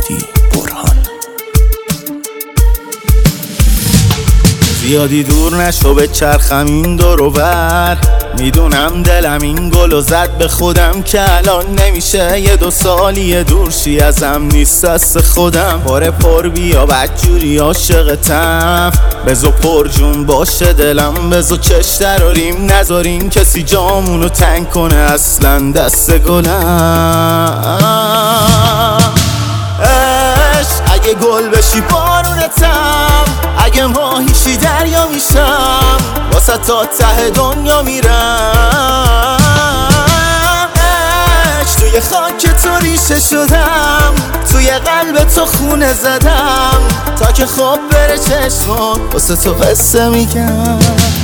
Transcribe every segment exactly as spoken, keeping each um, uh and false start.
مهدی برهان. زیادی دور نشو به چرخم این دور و بر، میدونم دلم این گلو زد به خودم که الان نمیشه یه دو سالی دور شی ازم، نیست دست خودم پاره پر بیا بدجوری عاشقتم، بزو پر جون باشه دلم، بزو چش دراریم نذاریم کسی جامونو تنگ کنه اصلا دست گلم. عشق اگه گل بشی بارونتم، اگه ماهیشی دریا میشم، واسه تا ته دنیا میرم. عشق توی خاک تو ریشه شدم، توی قلب تو خونه زدم، تا که خواب بره چشمات واسه تو قصه میگم.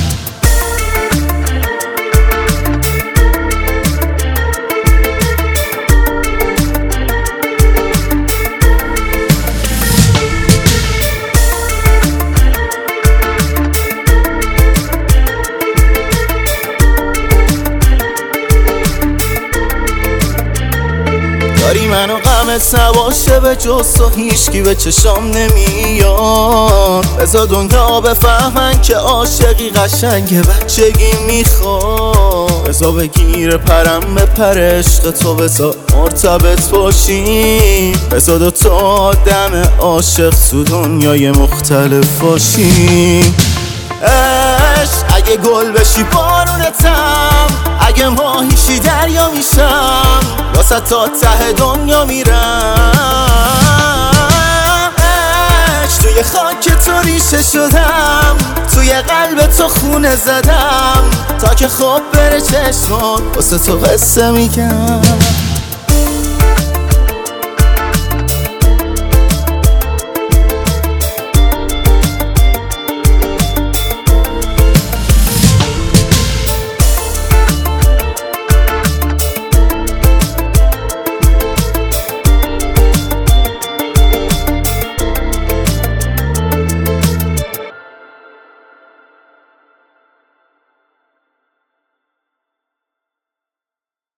داری منو غمت نباشه به جز تو هیچکی به چشام نمیاد، بذار دنیا بفهمن که عاشقی قشنگه بچگی میخواد، بذار بگیره پرم به پر عشق تو، بذار مرتبط باشیم، بذار دوتا آدم عاشق تو دنیای مختلف باشیم. عشق اگه گل بشی بارونتم، اگه ماهیشی دریا میشم، واسه تا ته دنیا میرم. عشق توی خاک تو ریشه شدم، توی قلب تو خونه زدم، تا که خواب بره چشمات واسه تو قصه میگم.